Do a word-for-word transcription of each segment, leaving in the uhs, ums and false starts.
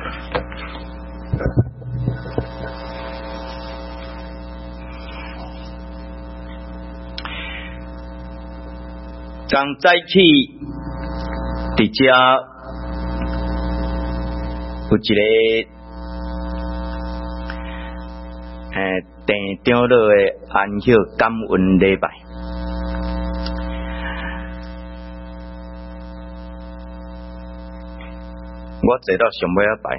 刚早起伫遮有一个诶店长落的安息感恩礼拜，我坐到上尾一排，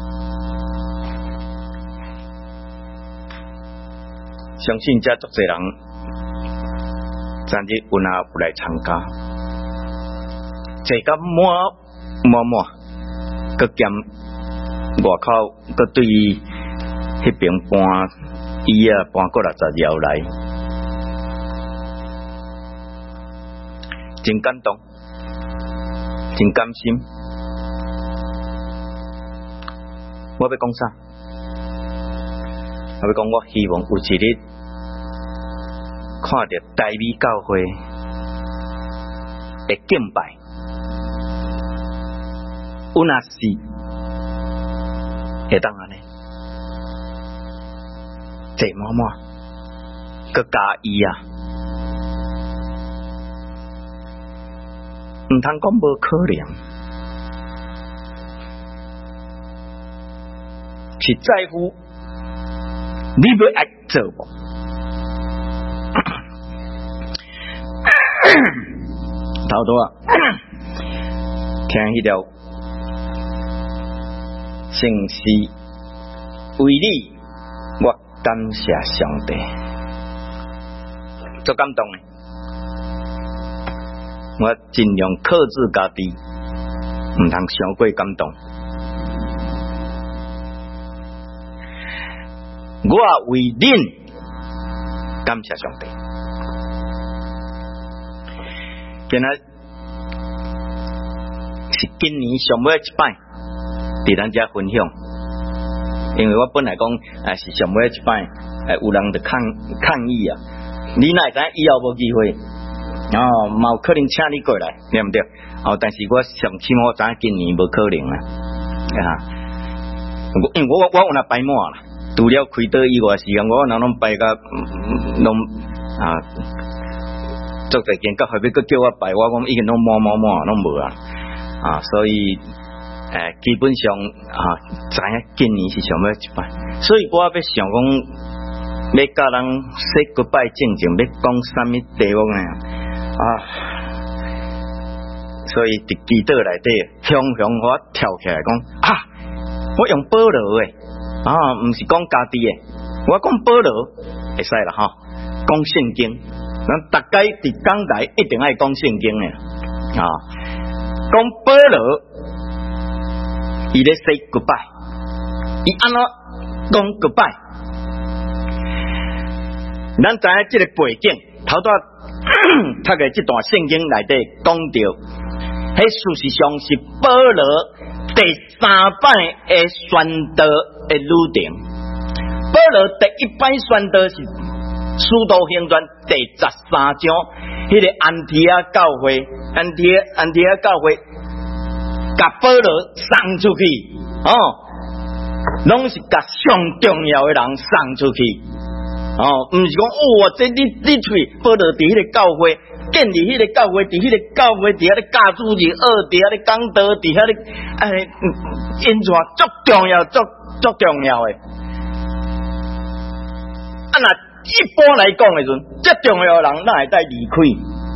相信遮足侪人。昨日有哪有来参加，坐到满满满，佮兼外口佮对迄边搬椅啊搬过六十摇来，真感动，真甘心。我要讲啥？我要讲，我希望有一日。看到台美教会的敬拜，有哪是会当安尼？坐满满，佮加伊啊，唔通讲无可能，是在乎你要爱做无？头拄啊，听迄条圣诗，为你我感谢上帝，足感动的。我尽量克制家己，唔通伤过感动。我为恁感谢上帝。今仔是今年上尾一摆，伫咱遮分享。因为我本来讲啊是上尾一摆，诶有人就抗抗议啊，你哪会知以后无机会？哦，嘛有可能请你过来，对毋对？哦，但是我上起码我知影今年无可能啦，啊！因为我我我有那摆满啦，除了开刀以外时间，我哪拢摆甲拢啊。做一件到后尾，佮叫我拜，我讲已经拢满满满，拢无啊啊！所以诶、呃，基本上啊，知影今年是上尾一摆，所以我要想讲，要甲人说 goodbye 正正，要讲啥物题目呢？啊！所以伫祈祷内底，雄雄我跳起来讲啊，我用保罗诶啊，毋是讲家己诶，我讲保罗会使啦吼，讲圣经。咱大家伫讲台一定爱讲圣经诶，啊，讲保罗，伊咧 say goodbye， 伊安怎讲 goodbye？ 咱知影即个背景，头拄读嘅即段圣经内底讲到，迄事实上是保罗第三摆诶宣道诶旅程。保罗第一摆宣道是。使徒行传第十三章，迄、那个安提阿教会，安提安提阿教会，甲保罗送出去，哦，拢是甲上重要的人送出去，哦，毋是讲哦，这你你去保罗伫迄个教会，建立迄个教会，伫迄个教会伫遐咧教主日学，伫遐咧讲道，伫遐咧哎，演传足重要，足足重要的，啊那。一般来讲的时阵，最重要的人哪会带离开？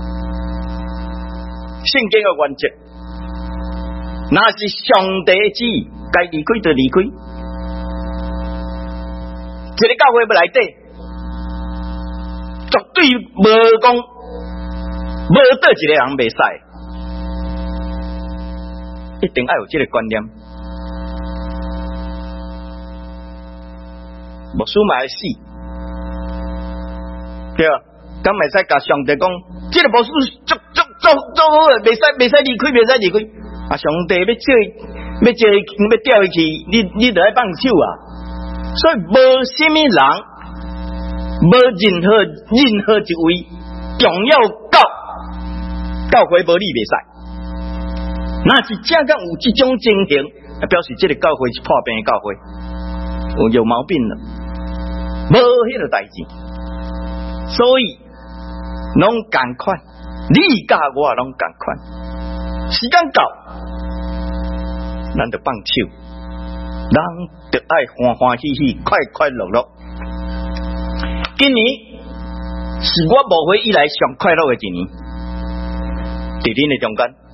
圣经的原则，那是上帝的旨意，该离开就离开。一个教会要内底，绝对无讲无倒一个人袂使，一定要有这个观念。牧师嘛会死。对啊，敢袂使甲上帝讲，这个牧师足足足足好诶，袂使袂使离开，袂使离开。啊，上帝要借要借要调伊去，你你着爱放手啊。所以无什么人，无任何任何一位重要教教会无你袂使。那是正敢有这种情形， 表示这个教会是破病的教会，有有毛病了，无迄个代志，所以拢共款，你甲我拢共款，时间到，咱就放手，咱就爱欢欢喜喜、快快乐乐。今年是我无回以来上快乐的一年，伫恁的中间。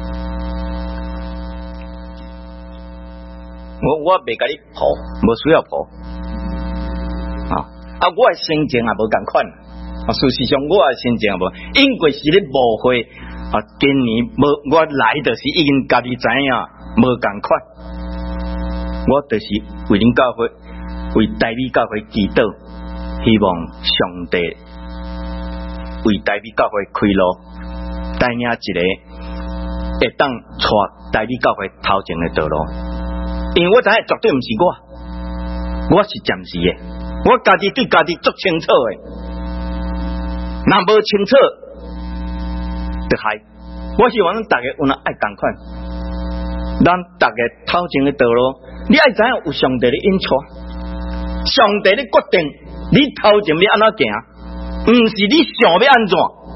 我我袂甲你抱，无需要抱啊！啊，我的心情也无共款啊。事实上，我的心情也无，因为是咧误会啊。今年无我来就是已经家己知影无共款，我就是为恁教会，为台美教会祈祷，希望上帝为台美教会开路，带领一个会当带台美教会头前的道路。因为我知影绝对毋是我，我是暂时的，我家己对家己足清楚的，若无清楚，就害。我希望咱大家有那爱同款，咱大家头前的道路，你爱知影有上帝的引带，上帝的决定，你头前要安怎行，毋是你想要安怎。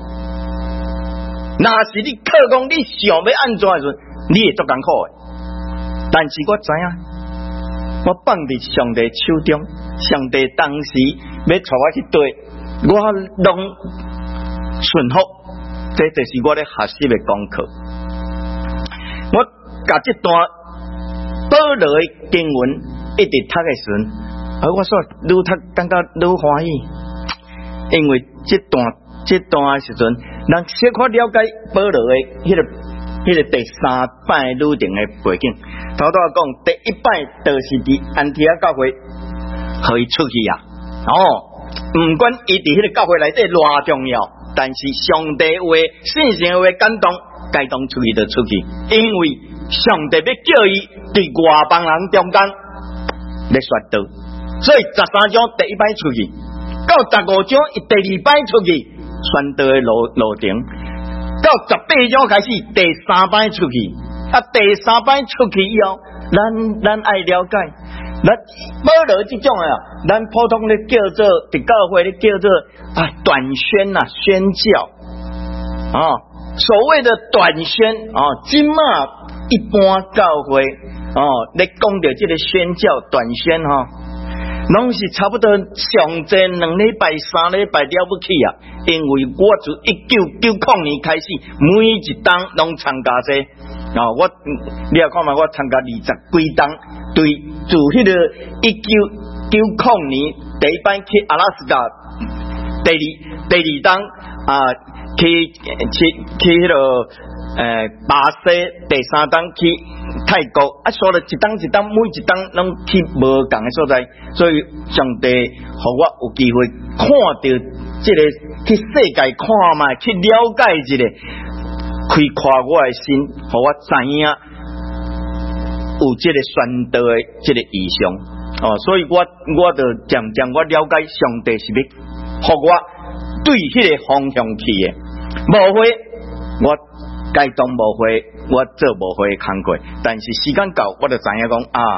若是你靠讲你想要安怎的时阵，你会足艰苦的。但是我知影，我放伫上帝手中，上帝当时要带我去对，我拢顺服，这就是我咧学习的功课。我甲这段保罗的经文一直读的时阵，而我说愈读感觉愈欢喜，因为这段这段的时阵，咱小可了解保罗的迄、那个。迄个第三摆旅程的背景，头头讲第一摆就是伫安提阿教会，互伊出去啊。哦，毋管伊伫迄个教会内底偌重要，但是上帝话、圣神话感动，该当出去就出去，因为上帝要叫伊伫外邦人中间来宣道，所以十三章第一摆出去，到十五章伊第二摆出去宣道的路路程。到十八章开始，第三摆出去，啊，第三摆出去以后，咱咱爱了解，咱保罗这种的啊，咱普通的叫做伫教会咧叫做啊短宣呐、啊、宣教啊，所谓的短宣啊，今嘛一般教会哦，咧讲到这个宣教短宣哈、啊。拢是差不多上济两礼拜、三礼拜了不起啊！因为我自一九九零年开始，每一档拢参加这啊、哦，我你也看嘛，我参加二十几档，对，自迄个一九九零年第一班去阿拉斯加，第二第二档啊去去去迄、那个。诶、呃，巴西第三档去泰国，啊，说了一档一档，每一档拢去无共的所在，所以上帝互我有机会看到这个去世界看嘛，去了解一个，开阔我的心，互我知影有这个宣道的这个意向哦，所以我我就渐渐我了解上帝是要互我对迄个方向去的，无会我。该当无会，我做无会工课，但是时间到，我就知影讲啊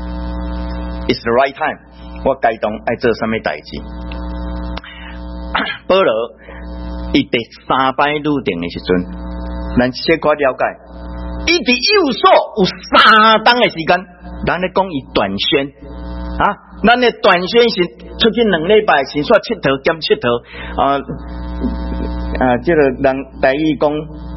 ，it's the right time， 我该当爱做什么代志。保罗伊第三摆旅程的时阵，咱小可了解，伊伫右手有三档的时间，咱咧讲伊短宣啊，咱的短宣是出去两礼拜，先煞佚佗兼佚佗啊啊，这个人台语讲。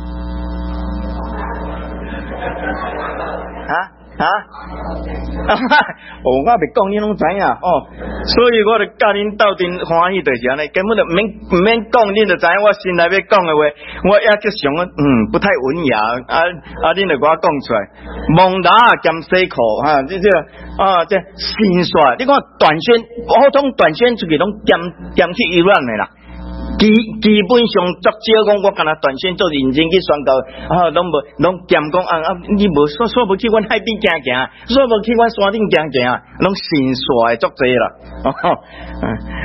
啊啊！哦，我未讲你拢知影哦，所以我就教恁斗阵欢喜就是安尼，根本就免唔免讲，恁就知影我心内要讲的话，我也就想嗯不太文雅啊啊，恁就给我讲出来，蒙达兼西裤哈，这这啊这新帅，你看短宣，普通短宣出去拢兼兼去伊朗的啦。基基本上足少讲，我干那短宣做认真去宣告啊，拢无拢兼讲啊啊，你无说说无去阮海边行行，说无去阮山顶行行，拢新煞的足济啦。哦，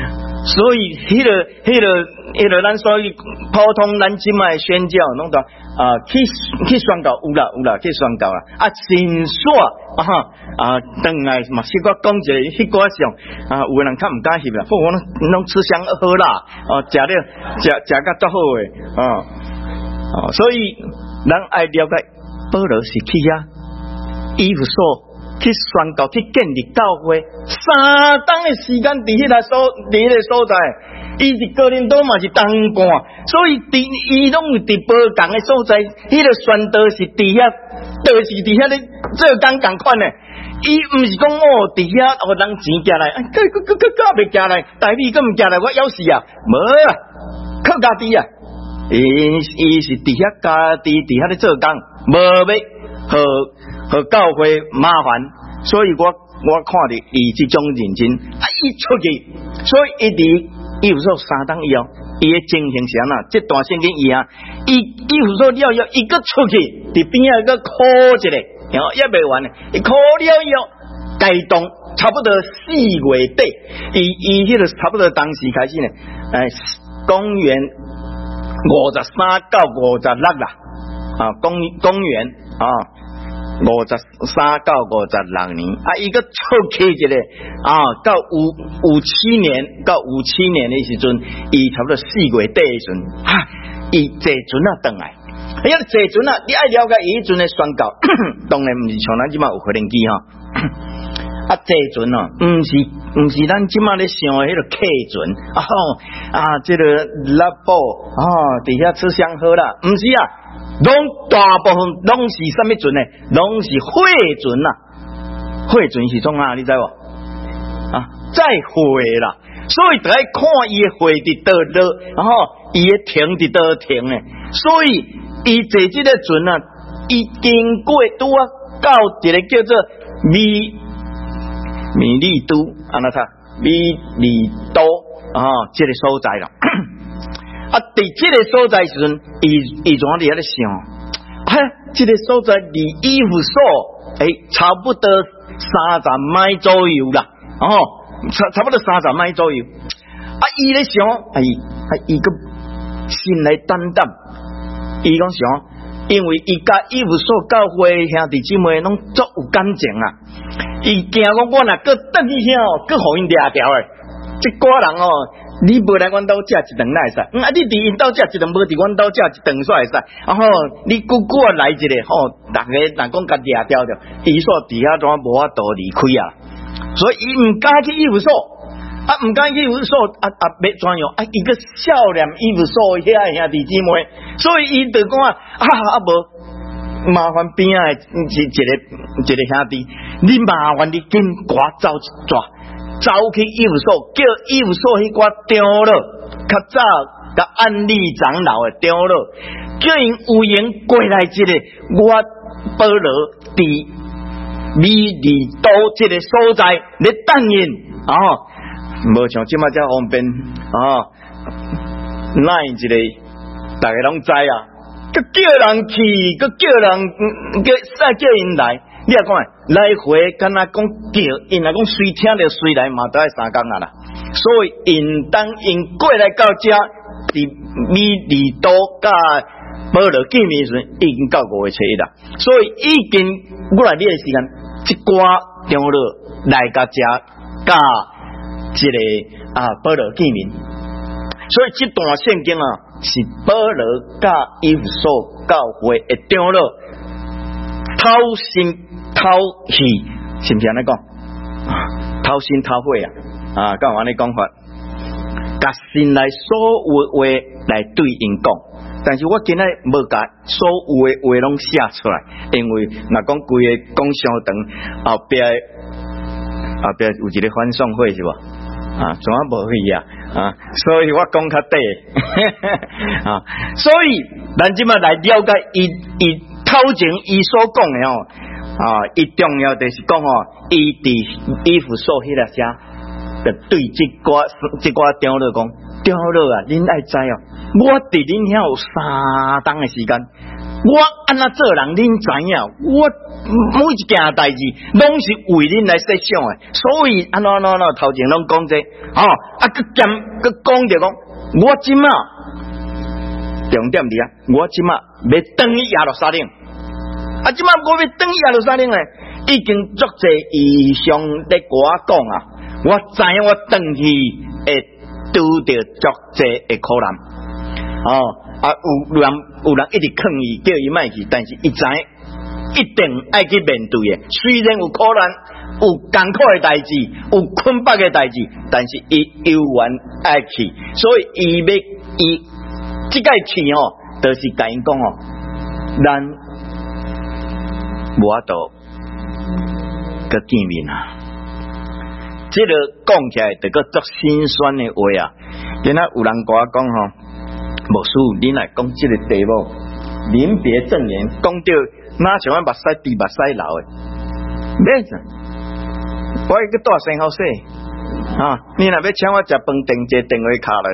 所以迄、那个、迄、那个、迄、那个，咱所以普通咱即卖宣教，拢都啊去去宣教有啦有啦去宣教啦，啊真煞啊啊，等来嘛是我讲一个迄个上啊，有个人较唔敢翕啦，不过拢拢吃香喝辣，哦，食了食食甲足好诶，啊哦，所以咱爱了解保罗是去遐以弗所。去宣告去建立教会，三当的时间伫迄个所，伫迄个所在，伊是哥林多嘛是当官，所以伫伊拢有伫无共的所在，迄、那个宣道是伫遐，就是伫遐咧做工共款的。伊毋是讲哦，伫遐互人钱寄来，个个个个个未寄来，大米个毋寄来，我要死啊！无啊，靠家己啊！伊伊是伫遐家己伫遐咧做工，无要和。和教会麻烦，所以我我看到伊这种认真，啊，伊出去，所以一直伊有说三当以后，伊的情形是安那？这段圣经伊啊，伊伊有说了了，伊个出去，伫边啊个哭一个，然后也未完呢，伊哭了以后，该动差不多四月底，伊伊迄个差不多当时开始呢，诶，公元五十三到五十六啦，啊，公公元啊。五十三到五十六年，啊，伊个出去一个啊，到五五七年，到五七年的时阵，伊差不多四月底的时阵，哈，伊坐船啊转来，哎呀，坐船啊，你爱了解伊迄阵的宣告，当然毋是像咱即马有可能机哈，啊，坐船哦，毋是毋是咱即马咧想的迄个客船，啊吼，啊，这个拉布啊，底下吃香喝辣，毋是啊。拢大部分拢是什么船呢？拢是货船呐、啊，货船是从哪你知无？啊，载货啦，所以得爱看伊的货伫倒落，然后伊的停伫倒停呢。所以伊坐这个船啊，伊经过拄啊到一个叫做米米利都，安那他米利都啊，这个所在啦。啊，伫这个所在时阵，伊伊怎伫遐咧想？嘿，这个所在离以弗所，诶、欸，差不多三十迈左右啦，哦，差差不多三十迈左右。啊，伊咧想，哎，啊，伊个心来担当，伊讲想，因为伊甲以弗所教会兄弟姊妹拢足有感情啊，伊惊讲我若搁等去遐哦，搁互因掠条诶，这寡人哦。你无来阮兜食一顿哪会使？嗯啊，你伫因兜食一顿，无伫阮兜食一顿煞会使。然后你久久啊来一个，吼、哦，逐个若讲甲掠掉着，伊煞伫遐怎无法度离开啊？所以伊毋敢去以弗所，啊毋敢去以弗所，啊啊要怎样？啊伊个少年以弗所遐兄弟姊妹，所以伊就讲啊啊啊无麻烦边仔一一个一个兄弟，你麻烦你紧赶走一抓。走去以弗所，叫以弗所迄寡长老，较早甲安利长老诶长老，叫因有闲过来一个，我保罗伫米利都这个所在咧等因，哦，无像即马遮方便，哦，哪一个大家拢知啊？佮叫人去，佮叫人叫再叫因来。你也讲来回，敢若讲叫，因若讲随听着随来嘛，都爱三工啊啦。所以因当因过来到遮，伫米利都甲保罗见面时，已经到五月初一啦。所以已经过来呢个时间，一寡长老来到遮，甲这个啊保罗见面。所以这段圣经啊，是保罗甲以弗所教会的长老掏心。偷气是毋是安尼讲？偷心偷肺啊！啊，敢有安尼讲法？甲心内所有话来对因讲，但是我今日无甲所有的话拢写出来，因为若讲规个讲相长，后壁后壁有一个欢送会是无？啊，怎啊无去啊？啊，所以我讲较短啊，所以咱即马来了解伊伊头前伊所讲的哦。啊，伊重要就是讲哦，伊伫以弗所迄个遮，就对即寡即寡长老讲，长老啊，恁爱知哦，我伫恁遐有三当的时间， 我安那做人，恁知影？我每一件代志拢是为恁来设想的，所以安怎安怎安怎头前拢讲这，哦，啊，佮兼佮讲着讲，我即马重点伫啊，我即马要登去耶路撒冷，啊，即马我要登去耶路撒冷咧，已经足侪异象咧，我讲啊，我知影我登去会拄着足侪的苦难，哦。啊，有人有人一直劝伊，叫伊莫去，但是伊知一定爱去面对的。虽然有苦难，有艰苦的代志，有困迫的代志，但是伊犹原爱去。所以伊要伊即个去哦，就是甲因讲哦，咱无法度佮见面啊。即个讲起来，就个足心酸的话啊。今仔有人甲我讲吼。牧师，你来讲这个题目，临别赠言，讲到哪像我目屎滴目屎流的，免啥，我一个大生好势啊！你若要请我食饭，订一个电话卡来，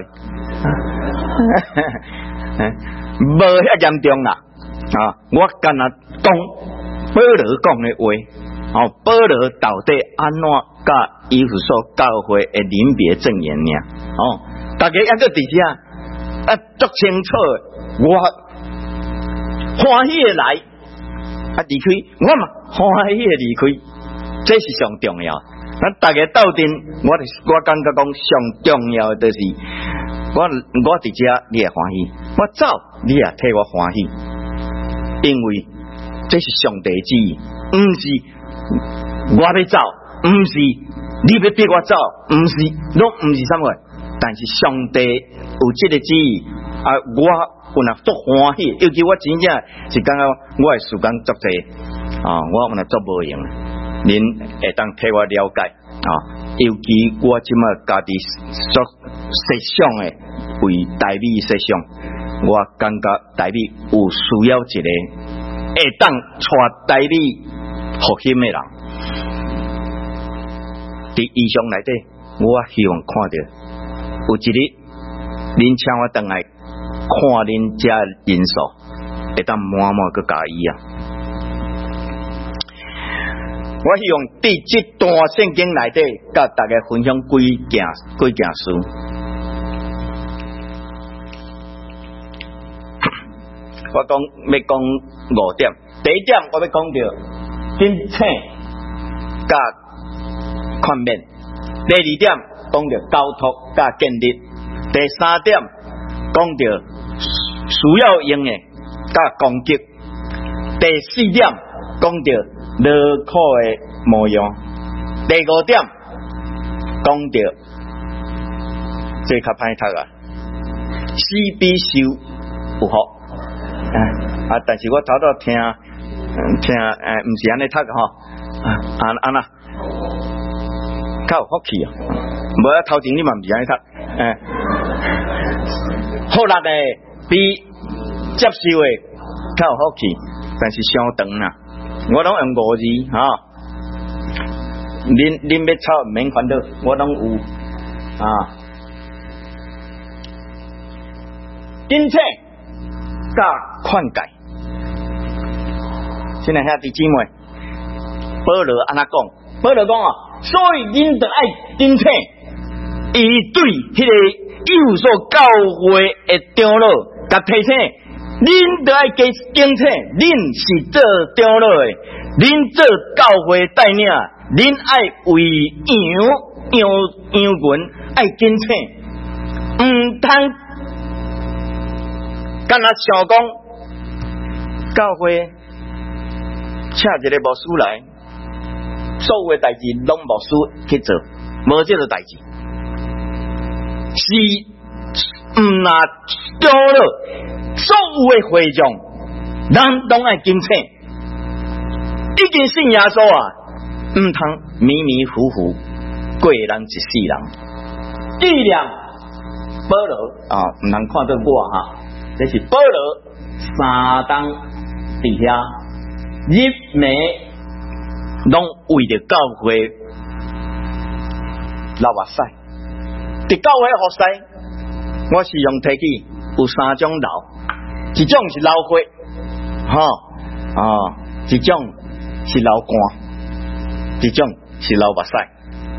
无遐严重啦啊！我干那讲保罗讲的话，哦，保罗到底安怎甲以弗所教会的临别赠言呢？哦，大家抑个伫遮。啊，足清楚的，我欢喜的来，啊离开，我嘛欢喜的离开，这是上重要。咱大家斗阵，我我感觉讲上重要的就是我我伫遮你也欢喜，我走你也替我欢喜，因为这是上帝旨意，唔是我要走，唔是你要逼我走，唔是拢唔是啥物。但是上帝有这个旨意啊，我有那足欢喜，尤其我真正是感觉我的时间足济啊，我有那足无用，您会当替我了解啊，尤其我即马家己所设想的为台美设想，我感觉台美有需要一个会当带台美复兴的人，伫异象内底，我希望看到。有一日，恁请我回来看恁遮人数，会当满满个加伊啊！我希望伫这段圣经内底，甲大家分享几件几件事。我讲要讲五点，第一点我要讲到警醒甲宽免，第二點。讲到交托加建立，第三点讲到需要用的加攻击，第四点讲到劳苦的模样，第五点讲到最较歹读啊，死比受有福啊！啊，但是我头头听听诶，唔是安尼读吼，啊安那较有福气啊！无啊，头前你嘛唔是安尼读，诶，好力的比接受的较有福气，但是相长啦。我拢用五字哈，恁恁要抄唔免烦恼，我拢有啊。警醒加劝戒，现在兄弟姊妹，保罗安那讲，保罗讲啊，所以恁得爱警醒。伊对迄个以弗所教会的长老，甲提醒，恁得爱加警醒，恁是做长老的，恁做教会带领，恁爱为羊羊羊群爱警醒，毋通干那想讲教会请一个牧师来，所有的代志拢牧师去做，无这个代志。是毋那长老所有的会众，咱拢爱警醒，已经信耶稣啊，毋通迷迷糊糊过人一世人。纪念保罗啊，毋通看到我哈，这是保罗三当伫遐入暝，拢为着教会流目屎。伫教会服侍，我是用提起有三种流，一种是流血， 吼哦，一种是流汗，一种是流目屎。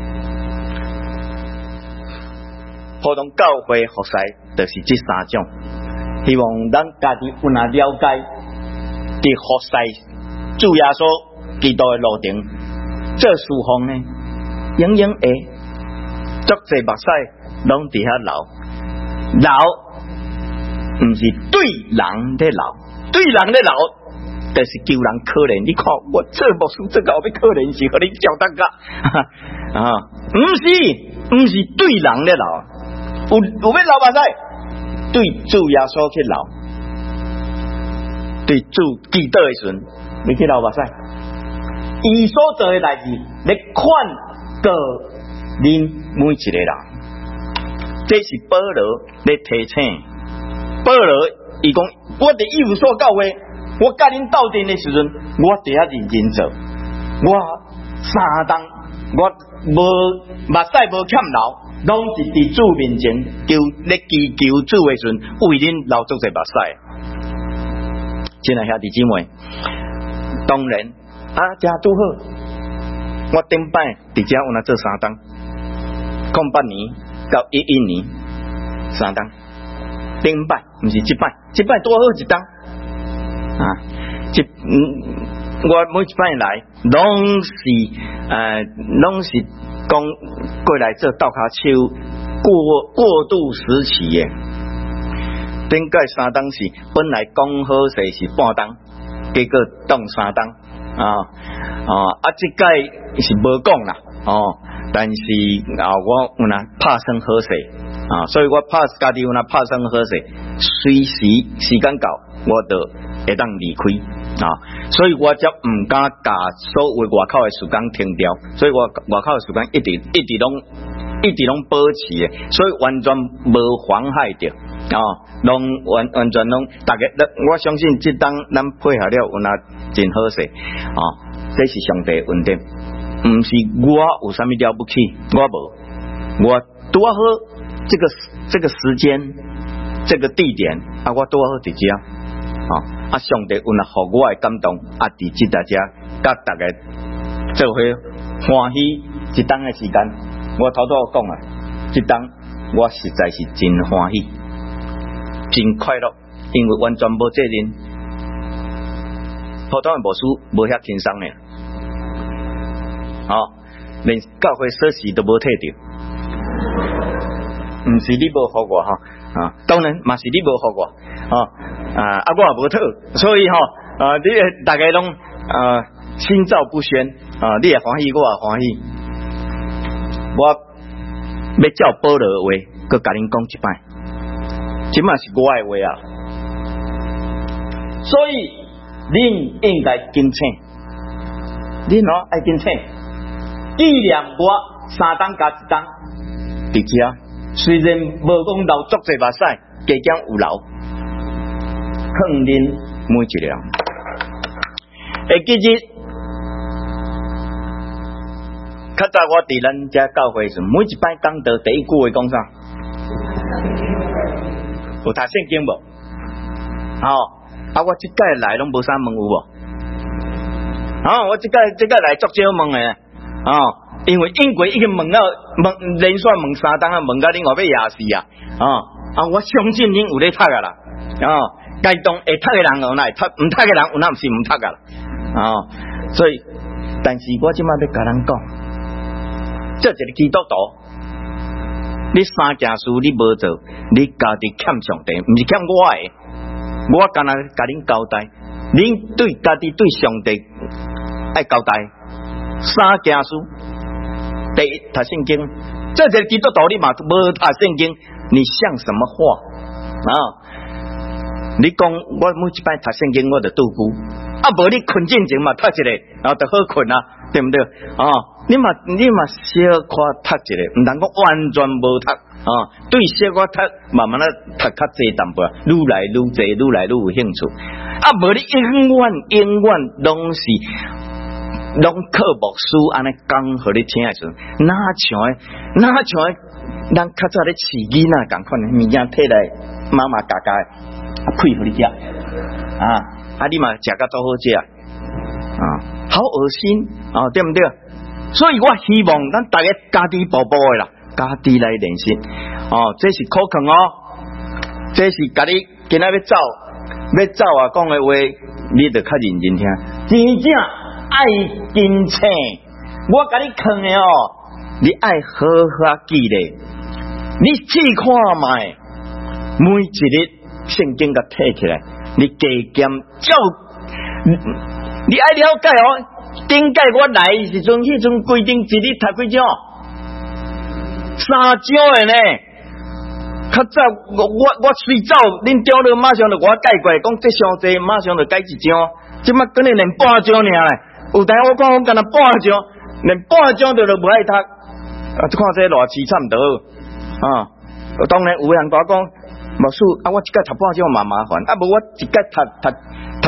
普通教会服侍就是这三种，希望咱家己有那了解，伫服侍主耶稣基督的路程，做侍奉呢，永远会足侪目屎拢伫遐流，流毋是对人咧流，对人咧流，就是救人可怜。你看我做牧师这个后要可怜是互你教大家啊，毋是毋是对人咧流。有有要流目屎，对主耶稣去流，对主基督的时，你去流目屎。伊所做的代志，来劝告恁每一个人。这是保罗来提醒。保罗伊讲，我伫以弗所教会，我甲恁斗阵的时阵，我伫遐认真做，我三当我无目屎无欠流。拢是伫主面前求咧祈求主的时阵，为恁流足侪目屎。亲爱兄弟姊妹，当然啊，这拄好。我顶摆伫遮有那做三档，零八年到一一年三档，顶摆毋是即摆，即摆多好一档啊！即嗯，我每一摆来拢是呃，拢是。讲过来做倒骹手过过渡时期的，顶个三档是本来讲好势是半档，结果当三档啊啊啊！这届是无讲啦哦，但是啊我有那拍算好势啊，所以我拍家己有那拍算好势，随时时间到我就会当离开。啊，所以我才唔敢把所有外口的时间停掉，所以我外口的时间一直一直拢一直拢保持的，所以完全无妨害着啊，拢完完全拢大家，我相信这当咱配合了有那真好势啊，这是上帝恩典，唔是我有啥物了不起，我无，我多好这个这个时间这个地点啊，我多好直接啊。啊！上帝有那互我的感动，啊！伫即大家甲大家做伙欢喜一当的时间，我头拄讲啊，即当我实在是真欢喜，真快乐，因为完全无责任。普通的牧师无遐轻松呢，哦，连教会锁匙都无摕着，毋是你无互我哈啊，当然嘛是你无互我啊。啊！啊，我也无讨，所以吼、哦，啊，你大家拢啊心照不宣啊，你也欢喜，我也欢喜。我要照保罗的话，佮甲恁讲一摆，即嘛是我的话啊。所以恁应该警醒，恁哦爱警醒。既然我三档加一档伫遮，虽然无讲流足侪目屎，加减有流。劝恁每一个人，会记日，较早我伫咱遮教会时，每一摆讲道第一句话讲啥？有读圣经无？哦，啊，我即届来拢无啥问有无？哦，我即届即届来足少问诶，哦，因为英国已经问了问连续问三档啊，问到恁后尾也是啊，哦，啊，我相信恁有咧读啊啦，哦。该当会读的人有哪会读，唔读的人有哪唔是唔读噶啦，哦，所以，但是我即摆要甲人讲，这一个基督徒，你三件事你无做，你家己欠上帝，唔是欠我的，我干那甲恁交代，恁对家己对上帝爱交代三件事，第一读圣经，这一个基督徒你嘛无读圣经，你像什么话啊？你讲我每一摆读圣经我就拄久，啊无你困进前嘛读一个，然后就好困啊，对不对？啊，你嘛你嘛小可读一个，唔通讲完全无读啊，对小可读，慢慢啊读较济淡薄，愈来愈济，愈来愈有兴趣。啊无你永远永远拢是拢靠牧师安尼讲互你听诶时阵，哪像诶哪像诶，咱较早咧饲囡仔共款诶物件摕来妈妈家家。啊，配互你食啊！ 啊，你嘛食甲足好食啊，好恶心啊，对不对？所以我希望咱大家家己步步的啦，家己来练习哦，这是可靠哦，这是家己今仔要走要走啊，讲的话你得较认真听，真正爱真切，我甲你讲的哦，你爱好好记咧，你试看卖，每一日圣经甲摕起来，你加减照，你爱了解哦。顶届我来的时阵，迄阵规定一日读几章，三章的呢。较早我我我随走，恁中了马上就我改过来，讲这上济，马上就改一章。即马可能连半章尔咧，有当我讲我干那半章，连半章都都无爱读，啊！看这偌凄惨得啊！当然有人甲我讲，无事啊，我一届读半章嘛麻烦，啊无我一届读读读。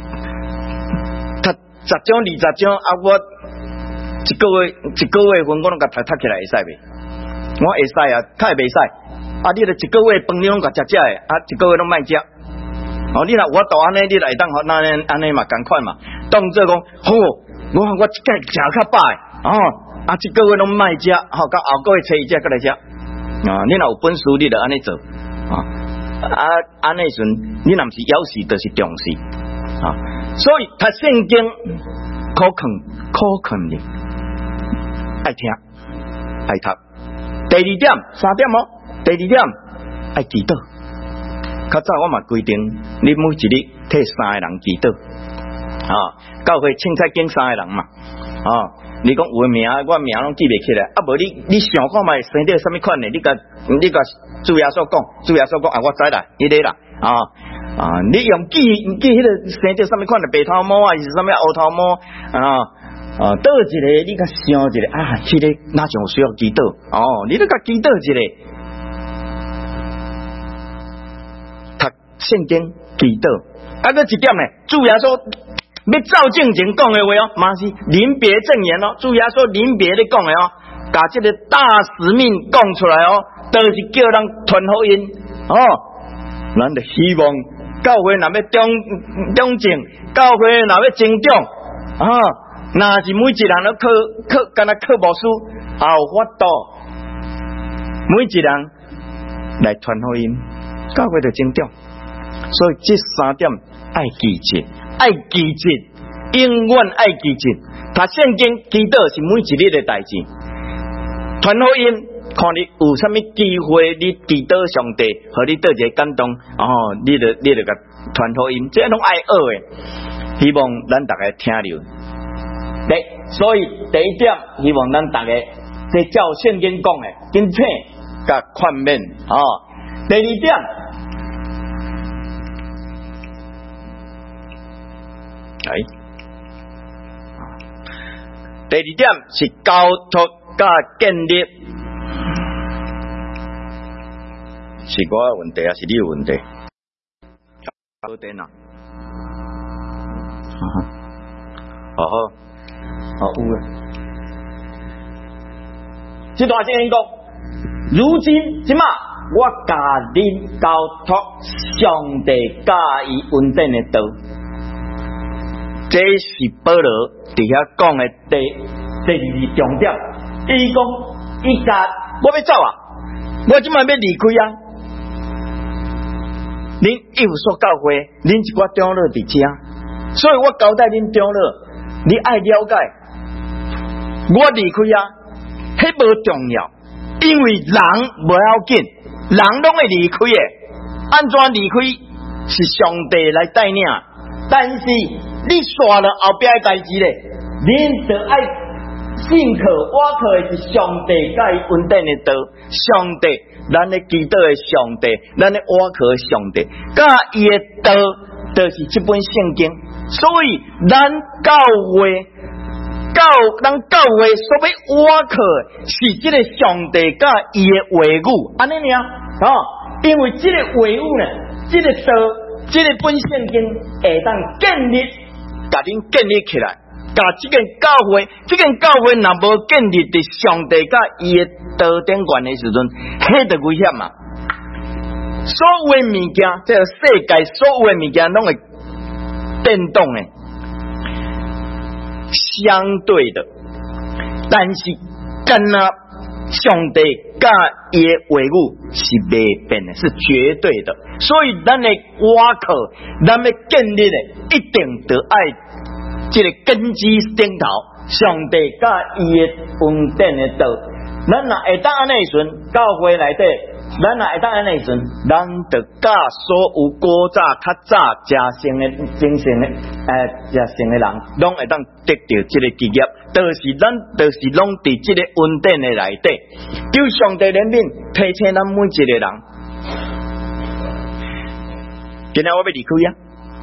十章二十章啊！我一个月一个月份，我拢甲读读起来会使袂？我会使啊，较会袂使啊！你著一个月饭你拢甲食食诶，啊，一个月拢卖食。哦，你若我到安尼，你来当好，那安尼嘛共款嘛。当做讲好，我我一届食较饱诶，哦，啊，一个月拢卖食，吼，到后个月初一才过来食。啊，你若有本事，你著安尼做啊！啊，安尼时阵，你若毋是要事，就是重视啊。所以读圣经可靠可靠的，爱听爱读。第二点三点哦，第二点爱祈祷。较早我嘛规定，你每一日替三个人祈祷啊，教会凊彩敬三个人嘛啊。你讲有的名，我名拢记袂起来，啊无你你想看卖生到什么款的？你甲你甲主耶稣讲，主耶稣讲啊，我知啦，迄个啦啊。啊！你用记记迄个生着什么款的白头毛啊，还是什么乌头毛啊？啊，倒一个你甲想一个啊，迄、那个哪像需要祈祷哦？你都甲祈祷一个，读圣经祈祷。啊，个一点呢，主耶稣要照正经讲的话哦，嘛是临别赠言哦，主耶稣临别咧讲的哦，把这个大使命讲出来哦，都是叫人传福音哦，咱就希望。教会若要中中正，教会若要增长啊，若是每一人都靠靠，干那靠无书，也有法度，每一人来传福音，教会就增长。所以这三点爱记住，爱记住，永远爱记住。读圣经、祈祷是每一日的代志，传福音。看你有啥物机会，你祈祷上帝，和你得一个感动哦，你就你就甲传福音，这拢爱学的。希望咱大家听了。对，所以第一点，希望咱大家在照圣经讲的，真正甲宽免哦。第二点，哎，第二点是交托甲建立。是我的问题还是你的问题？好点啊！哦好，哦有啊。这段圣经讲，如今即马我甲恁交托上帝甲伊稳定的道，这是保罗伫遐讲的第第二重点。伊讲，伊甲我要走啊，我即马要离开啊。恁有所教会，恁一寡长老伫遮，所以我交代恁长老，你爱了解，我离开啊，迄无重要，因为人无要紧，人拢会离开的，安怎离开是上帝来带领，但是你煞了后壁的代志咧，恁就爱信靠我靠的是上帝甲伊稳定的道，上帝。咱的祈祷的上帝，咱的倚靠的上帝，甲伊的道，就是这本圣经。所以咱教会，教咱教会所要倚靠的是这个上帝甲伊的话语，安尼尔啊，因为这个话语呢，这个道，这个本圣经会当建立，甲恁建立起来。甲这间教会，这间教会若无建立伫上帝甲伊的道顶悬的时阵，迄就危险嘛。所有的物件，这个世界所有的物件，拢会变动诶，相对的，但是干那上帝甲伊诶话语是未变的，是绝对的。所以咱的瓦靠，咱的建立的，一定得爱这个根基顶头，上帝甲伊诶恩典的道。咱若会当安尼时，教会内底。咱若会当安尼时，咱着甲所有古早较早家生的精神的诶家生的人，拢会当得到这个基业，就是咱就是拢伫这个恩典的内底，求上帝怜悯提醒咱每一个人。今日我要离开啊，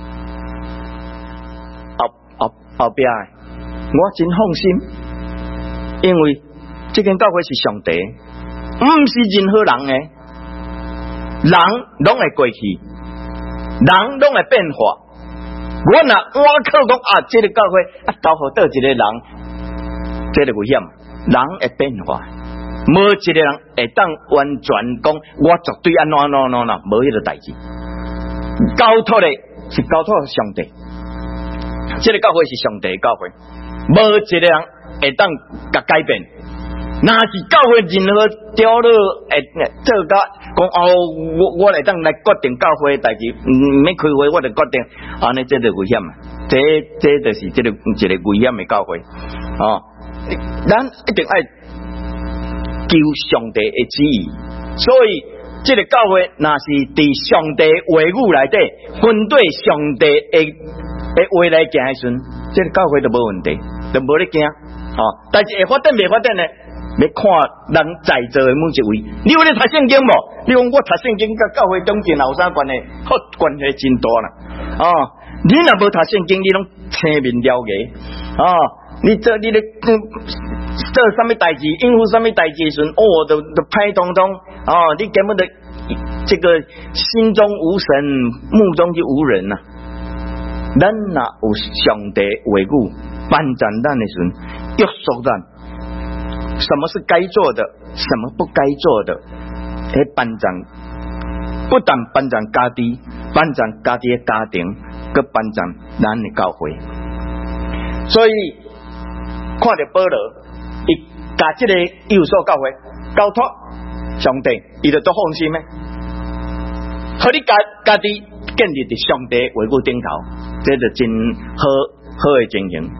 后后后边的，我真放心，因为这间教会是上帝，唔是任何人诶。人拢会过去，人拢会变化。我若我靠讲啊，这个教会啊，投互倒一个人，这个危险。人会变化，无一个人会当完全讲我绝对安怎安怎安怎，无迄个代志。交托的是交托上帝，这个教会是上帝的教会，无一个人会当甲改变。若是教会任何条路会做甲讲哦，我我来当来决定教会的代志，唔免开会我就决定，安尼这就危险啊！这这就是这个一个危险的教会哦。咱一定爱求上帝的旨意，所以这个教会若是伫上帝话语内底，针对上帝的的话来行的时阵，这个教会就无问题，就无咧惊哦。但是会发展未发展呢？要看人在座的每一位，你有咧读圣经无？你讲我读圣经，甲教会中间有啥关系？好关系真大啦！哦，你若无读圣经，你拢青面獠牙哦。你做你咧做什么代志，应付什么代志时，哦，都都歹当当哦，你根本的这个心中无神，目中就无人呐、啊。咱若有上帝话语帮助咱的时，约束咱。什么是该做的，什么不该做的？诶，班长不但班长家己，班长家己的家庭，佮班长咱的教会。所以看到保罗，伊甲这个幼所教会交托上帝，伊就都放心咩？和你家家己建立伫上帝话语顶头，这就真好好的情形。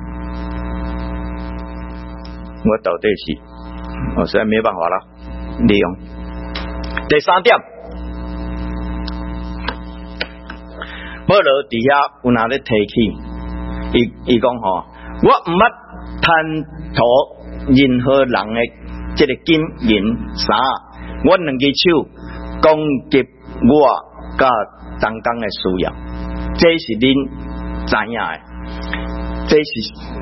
我到底是，我实在没办法了。利用第三点，保罗底下有哪咧提起？伊伊讲吼，我唔捌贪图任何人的这个金银啥，我两只手攻击我甲当工的需要，这是恁知影的，这是。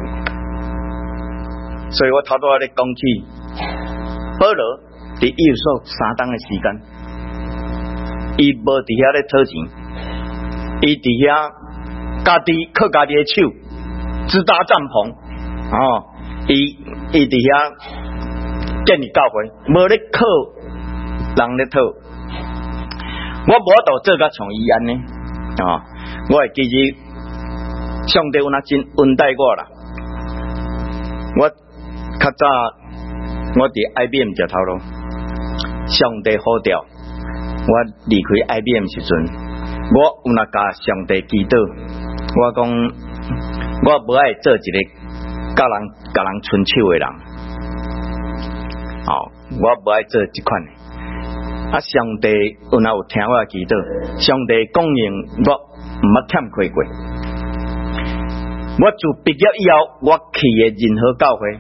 所以我头拄仔咧讲起，保罗伫幼所三冬的时间，伊无伫遐咧讨钱，伊伫遐家己靠家己的手支搭帐篷，哦，伊伊伫遐建立教会，无咧靠人咧讨。我无法度做甲像伊安尼，哦，我会记住上帝有哪真恩待我啦，我。较早我伫 I B M 食头路，上帝好调，我离开 I B M 时阵，我有那甲上帝祈祷，我讲我无爱做一个甲人甲人伸手的人，哦，我无爱做这款的。啊，上帝有哪有听我祈祷，上帝供应我毋捌欠亏过。我自毕业以后，我去的任何教会。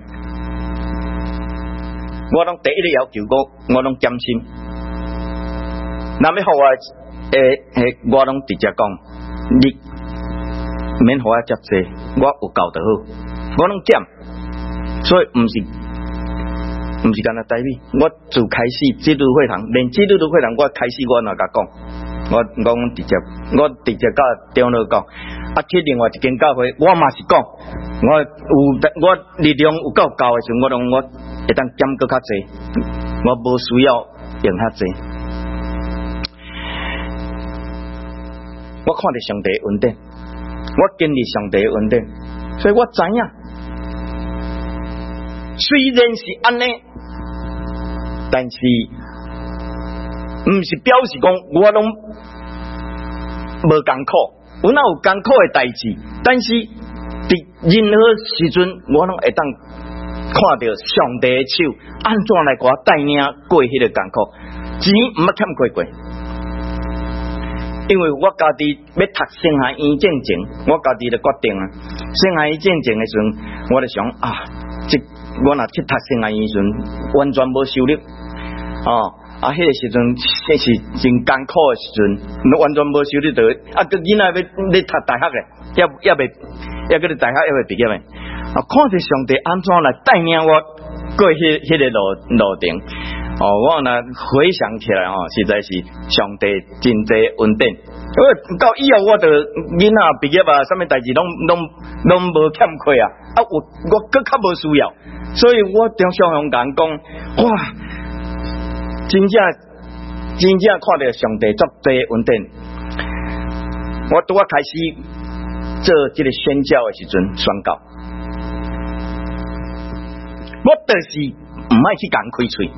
我拢第一个要求我，我拢减薪。那么好我诶诶，我拢直接讲，你免互我接济，我有够就好，我拢减。所以唔是唔是干那代理，我自开始基督会堂，连基督会堂我开始我哪甲讲，我我直接我直接甲长老讲，啊去另外一间教会，我嘛是讲，我有我力量有够高的时候，我拢我。会当减搁较济，我无需要用较济。我看到上帝恩典， 我经历上帝的恩典，所以我知影，虽然是安尼，但是唔是表示讲我拢无艰苦，我哪有艰苦的代志，但是伫任何时阵，我拢会当看到上帝的手安怎来给我带领过迄个艰苦，钱唔捌欠过过。因为我家己要读生涯医证前，我家己就决定啊，生涯医证前的时阵，我就想啊，即我若去读生涯医时阵，完全无收入，哦，啊，迄、那个时阵，迄是真艰苦的时阵，完全无收入到，啊，个囡仔要要读大学咧，也也未，也个大学也未毕业咧，啊，看着上帝安怎来带领我过迄迄个路路程。哦，我若回想起来哦，实在是上帝真济恩典。因为到以后我就囡仔毕业啊，什么代志拢拢拢无欠亏啊，啊我我更较无需要，所以我常常向人讲，哇，真正真正看到上帝足济恩典。我拄啊开始做这个宣教的时阵宣告，我就是唔爱去讲开嘴。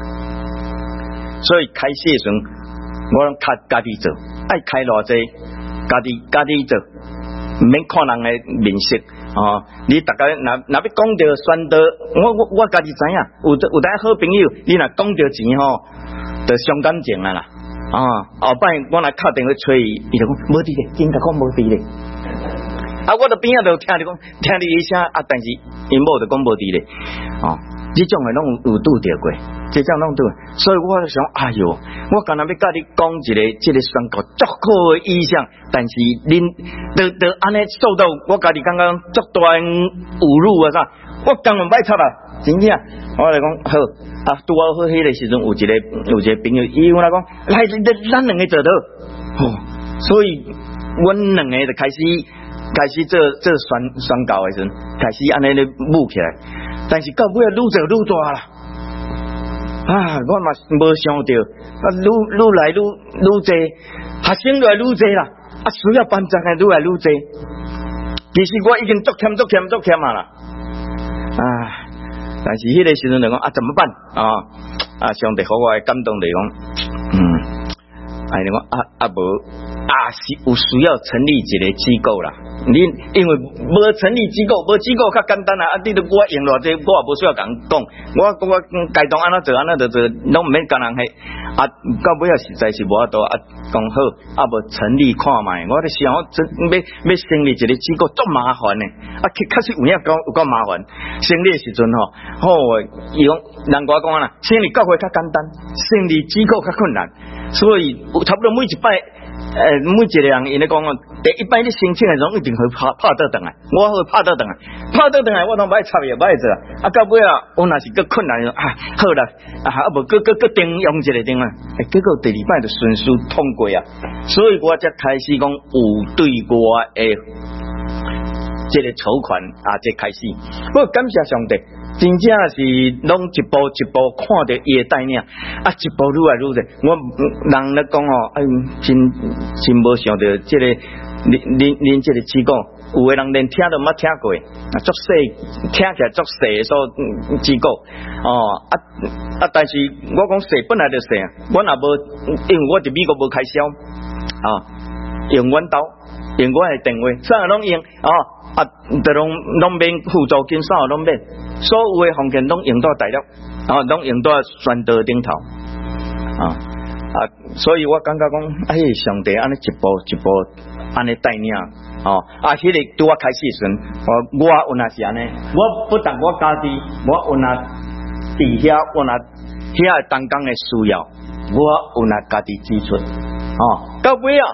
所以开始的时候，我靠家己做，爱开偌济，家己家己做，唔免看人的面色哦。你大家若若要讲到宣道，我我我家己知影，有有啲好朋友，你若讲到钱吼，就伤感情啊啦。啊，后摆我若敲电话催伊，伊就讲无伫咧，真甲讲无伫咧。啊，我就边仔就听你讲，听你一声啊，但是因某就讲无伫咧，哦。这种的拢有拄着过，这种拢拄，所以我就想，哎哟，我刚才要甲你讲一个，这个宣告足好的意向，但是恁都都安尼受到我家己感觉足大侮辱啊啥，我根本歹插啦，真正，我来讲好，啊，拄好好迄个时阵有一个有一个朋友，伊我来讲，来咱两个做到，哦，所以阮两个就开始开始做做宣宣告的时阵，开始安尼咧舞起来。但是到尾啊，愈做愈大啦！啊，我嘛无想到，啊，愈愈来愈愈济，学生愈来愈济啦，啊，需要帮助的愈来愈济。其实我已经足欠足欠足欠啊啦，啊！但是迄个时阵就讲啊，怎么办啊？啊，上帝给我的感动就讲，嗯，哎，你讲啊啊无啊是有需要成立一个机构啦。你因为无成立机构，无机构较简单啊！啊，你都我用偌济，我也无需要讲讲，我我该当安怎做安怎就做，拢唔免跟人去啊。到尾啊，实在是无法度啊，讲好啊，无成立看卖，我咧想真要要成立一个机构足麻烦呢。啊，确确实有影讲有够麻烦。成立的时阵吼，吼伊讲人我讲啦，成立教会较简单，成立机构较困难，所以有差不多每一摆。呃，每一个人因咧讲哦，第一摆你申请的时候一定会拍拍倒转来，我会拍倒转来，拍倒转来我拢歹插也歹做啊。啊，到尾啊，我若是个困难啊，好啦，啊，啊无个个个定用一个定啊，结果第二摆就顺速通过啊，所以我才开始讲有对我诶，这个筹款啊，这开始，不过感谢上帝。真正是拢一步一步看到伊的带领，啊，一步愈来愈济。我人咧讲哦，哎，真真无想到这个恁恁恁这个机构，有的人连听都冇听过，啊，足细听起来足细的所机构，哦，啊啊，但是我讲细本来就细，我若无，因为我伫美国无开销，啊，用阮兜，用我的电话，啥拢用，哦。啊，就拢拢免辅助金，啥拢免，所有的风险拢用到大陆，啊，拢用到宣道顶头，啊啊，所以我感觉讲，哎，上帝安尼一步一步安尼带领，哦，啊，迄、那个拄我开始时，我我有那是安尼，我不但我家己，我有那伫遐，我那遐当工的需要，我有那家己支出，哦，到尾啊。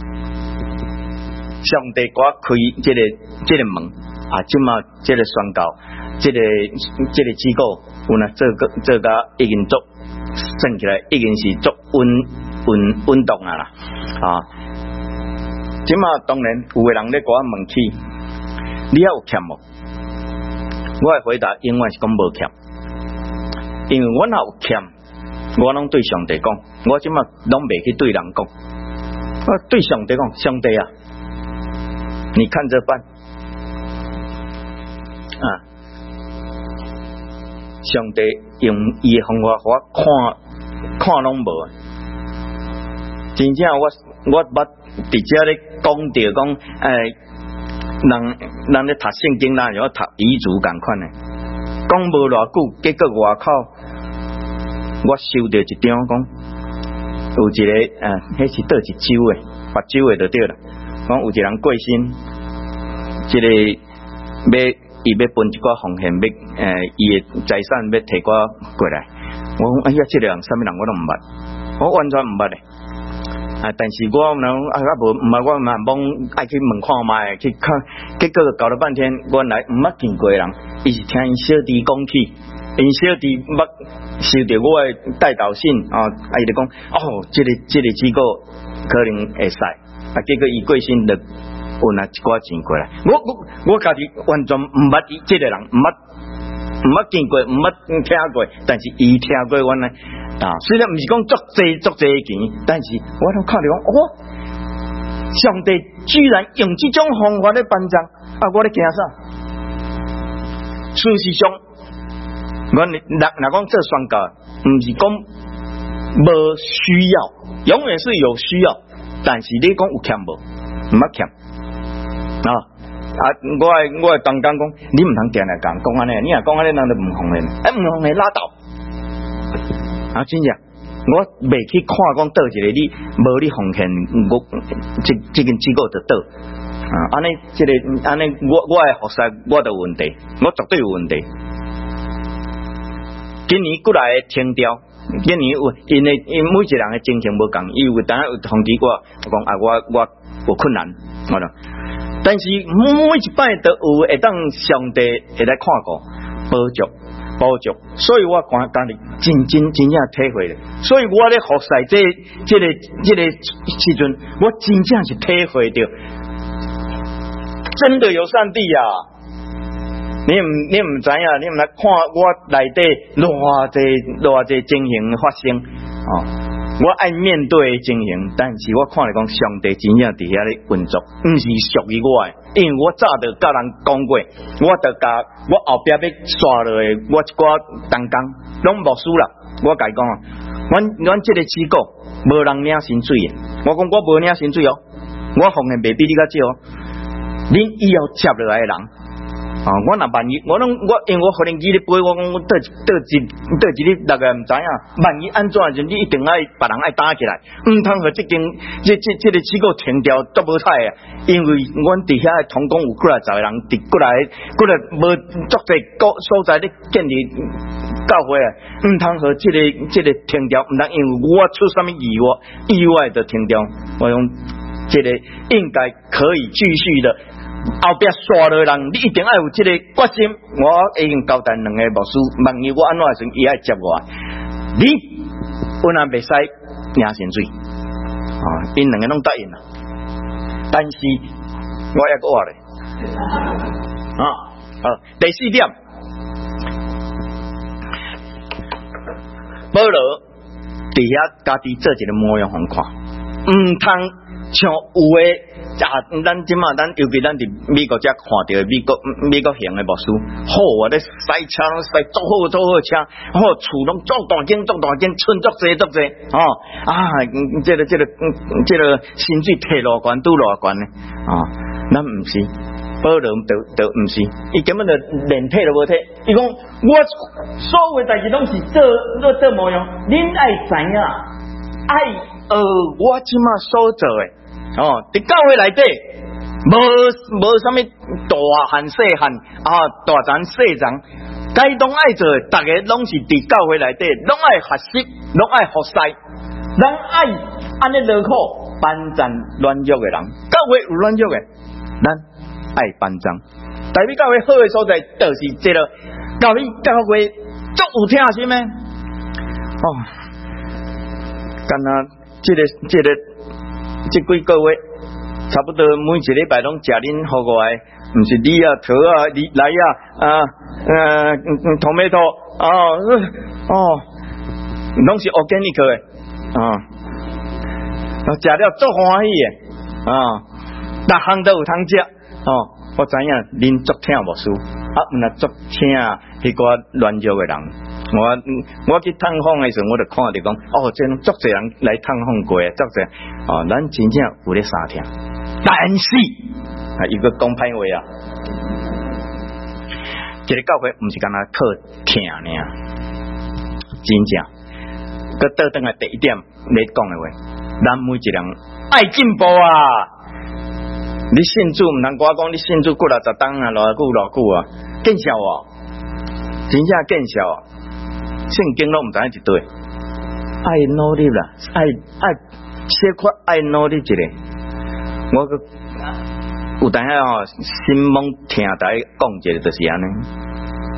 上帝给我开这个这个门啊，即马这个宣告，这个这个机构有那做个做个已经做算起来已经是做稳稳稳当啊啦啊！即马当然有个人咧给我问起，你还有欠无？我的回答永远是讲无欠，因为我若有欠，我拢对上帝讲，我即马拢袂去对人讲，我对上帝讲，上帝啊！ 你看着办啊！上帝用伊的方法，我看看拢无。真正我我捌伫遮咧讲着讲，诶、欸，人人咧读圣经啦，然后读遗嘱共款诶，讲无偌久，结果外口我收到一张讲，有一个诶，迄、呃、是倒一州诶，白州诶就对啦。讲有一个人过身，即、這个要伊要分一寡奉献，要诶伊诶财产要摕寡过来。我讲哎呀，即、這個人啥物人我都毋捌，我完全毋捌诶。啊！但是我能啊啊无毋係我嘛懵愛去問看賣去看，結果搞了半天，原來毋捌見過人，伊是聽因小弟講起，因小弟捌收到我的代禱信啊，啊伊就講哦，即、這個即、這個機構可能會使，啊結果伊過身就有拿一寡錢過來，我我我家己完全毋捌伊即個人，毋捌毋捌見過，毋捌聽過，但是伊聽過原來。啊，雖然唔是講足濟足濟嘅錢，但是我都看到講，哦，上帝居然用這種方法來辦葬，啊，我咧驚啥？事實上，我若若講做宣教，唔是講無需要，永遠是有需要，但是你講有欠無，唔捌欠啊啊！我係我係當講講，你唔通定嚟講講安尼，你若講安尼，人就唔奉獻，誒唔奉獻拉倒。啊，真正我未去看講倒一個你無你奉獻，我即即間機構就倒啊！安尼即個安尼，我我嘅學習我就有問題，我絕對有問題。今年過來停掉，今年有因為因每一個人嘅情形無共，伊有當然有通知我，講啊我我有困難，我咯。但是每一擺都有會當上帝會來看顧保障。保障，所以我講當你真真真正體會了。所以我咧學習這這個這個時陣，我真正是體會到，真的有上帝啊！你唔你唔知啊？你唔來看我內底偌濟偌濟情形發生哦。我愛面對情形，但是我看嚟講，上帝真正佇遐咧運作，唔是屬於我嘅，因為我早就甲人講過，我就甲我後壁要刷落嘅，我一寡同工攏無輸啦。我甲伊講啊，阮阮即個機構無人領薪水嘅，我講我無領薪水哦，我奉獻未比你較少哦，恁以後接落來嘅人。啊！我若萬一，我攏我因為我可能記咧背，我講我倒倒一倒一日大概唔知影，萬一安怎時，你一定愛別人愛打起來，唔通和即間即即即個機構停掉都無彩啊！因為阮佇遐嘅同工有過來十個人，佇過來過來無足濟個所在咧建立教會啊，唔通和即個即個停掉，唔通因為我出什麼意外意外就停掉，我講即個應該可以繼續的。後壁刷落人，你一定要有這個決心。我已經交代兩個牧師，萬一我安怎時，伊愛接我。你有哪袂使領薪水？啊，因兩個攏答應啦。但是我也講咧，啊，好，第四點，保羅佇遐家己做一個模樣互看，唔通像有誒。啊！咱即馬咱尤其咱佇美國遮看到美國美國型嘅牧師，好啊！咧洗車攏洗足好足好車，好厝攏足大間足大間，村足濟足濟，哦啊！即、這個即、這個即、這個薪水摕偌懸拄偌懸咧，啊！咱毋是，保羅就就毋是，伊根本就連摕都無摕。伊講我所有代志攏是做做做模樣，恁愛知影，愛學我即馬所做嘅。哦，佇教會內底，無無啥物大漢細漢啊，大層細層，該攏愛做，大家攏是佇教會內底，攏愛學習，攏愛學習，攏愛安尼勞苦辦葬亂約嘅人，教會有亂約嘅，咱愛辦葬。代表教會好嘅所在，就是這個教會教會足有聽心咩？哦，干那這個這個。這幾個月，差不多每一個禮拜攏食恁予我的，唔是梨啊、桃啊、梨來啊、啊、呃、tomato 哦哦，攏是 organic 的啊，食了足歡喜的啊，逐項都有通食， 哦，我知影恁足听无书，啊，毋若足听迄个乱弱的人。我我去探访的时候，我就看到讲，哦，这足侪人来探访过，足侪哦，咱真正有咧三听，但是啊，有个讲歹话啊，一个教会毋是干那靠听尔，真正。个倒转来第一点，你讲的话，咱每一人爱进步啊！你信主，毋通我讲你信主过六十当啊，偌久偌久啊，见效哦，真正见效哦。圣经拢毋知影一对，爱努力啦，爱爱小可爱努力一个。我个有当下哦，心蒙听大家讲一个，就是安尼。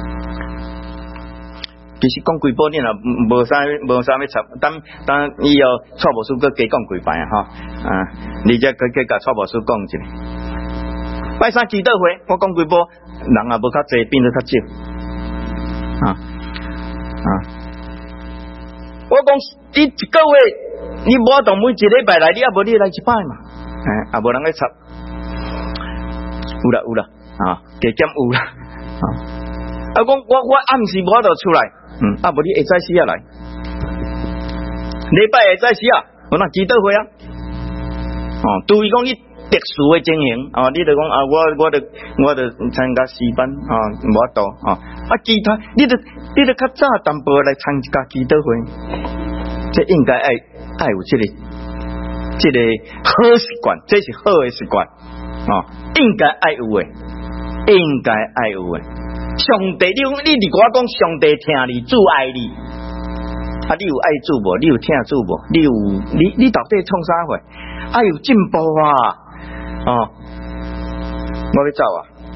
其实讲几波你啦，无啥无啥要插，等等以后蔡牧师佮加讲几摆啊哈啊，你再佮佮甲蔡牧师讲一下。拜三祈祷会，我讲几波，人也无较济，变得较少啊啊！我讲你一个月，你无同每一礼拜来，你也无你来一摆嘛，哎，也无人来插，有啦有啦啊，加减有啦啊！啊，讲我我暗时无法度出来。嗯，啊，无你下早时啊来，礼拜下早时啊，我那祈祷会啊，哦，除非讲你特殊的情形，哦，你就讲啊，我我就我就参加诗班啊，无法度啊，啊，其他你就你就较早淡薄来参加祈祷会，这应该爱爱有这个这个好习惯，这是好的习惯啊，应该爱有的，应该爱有的。上帝，你你如果讲上帝听你，主爱你，啊，你有爱主无？你有听主无？你有你你到底创啥货？爱有进步啊！哦，我要走啊！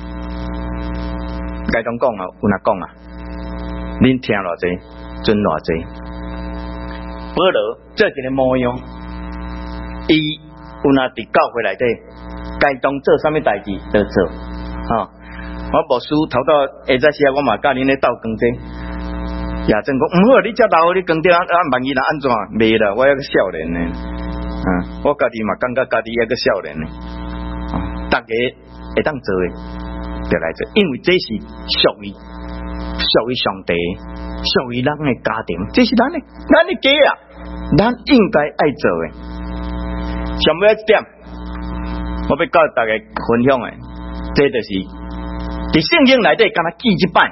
该当讲啊，有哪讲啊？恁听偌济，准偌济。保罗做一个模样，伊有哪伫教会内底，该当做啥物代志就做啊。我无输头到下早时啊，我嘛教恁咧斗工这，也真讲唔好，你遮老你工地啊，万一若安怎？袂啦，我还个少年呢，啊，我家己嘛感觉家己还个少年呢，啊，大家会当做诶，就来做，因为这是属于属于上帝，属于咱诶家庭，这是咱诶咱诶家啊，咱应该爱做诶。上尾一点，我要教大家分享诶，这就是。伫圣经内底，敢若记一摆，